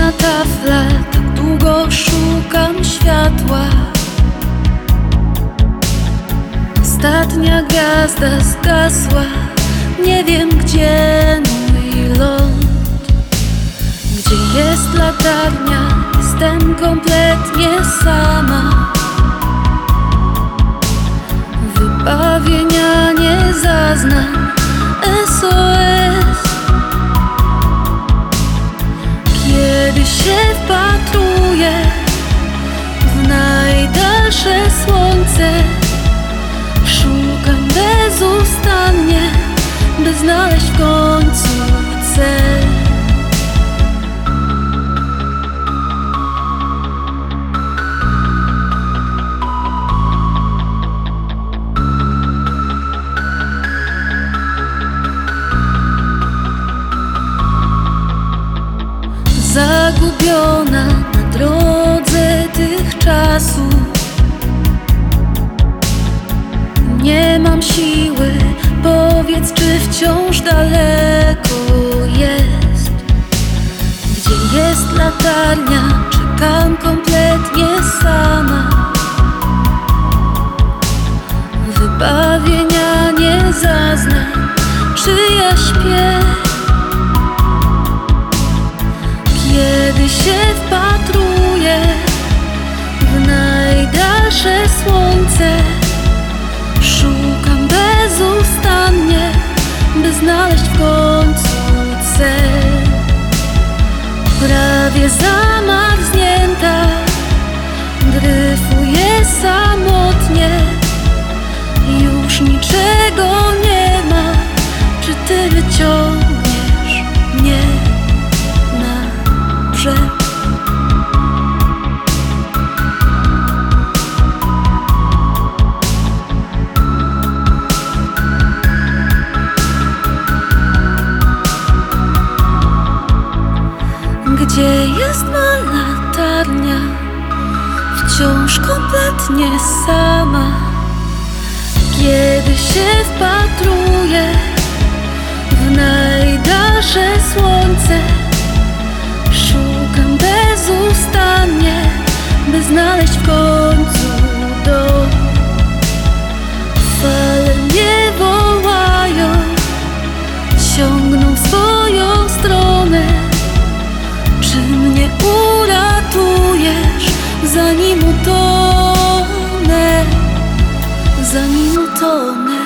na tafle, tak długo szukam światła. Ostatnia gwiazda zgasła, nie wiem gdzie mój ląd. Gdzie jest latarnia, jestem kompletnie sama. Wybawienia nie zaznam, SOS. Kiedy się wpatruję w najdalsze słońce, szukam bezustannie, by znaleźć w końcu cel. Zagubiona na drodze tych czasów, nie mam siły, powiedz, czy wciąż daleko jest. Gdzie jest latarnia, czekam kompletnie sama. Wybawienia nie zaznam, czy ja śpię. Kiedy się wpatruję w najdalsze słońce, szukam bezustannie, by znaleźć w końcu cel. Prawie zamarznięta, dryfuję samotnie. Już niczego nie ma, czy ty wyciągniesz mnie na brzeg? Gdzie jest ma latarnia, wciąż kompletnie sama. Kiedy się wpatruję w najdalsze słońce, szukam bezustannie, by znaleźć w końcu dom. Fale mnie wołają, ciągną w swoją stronę. Czy mnie uratujesz, zanim utonę, zanim utonę?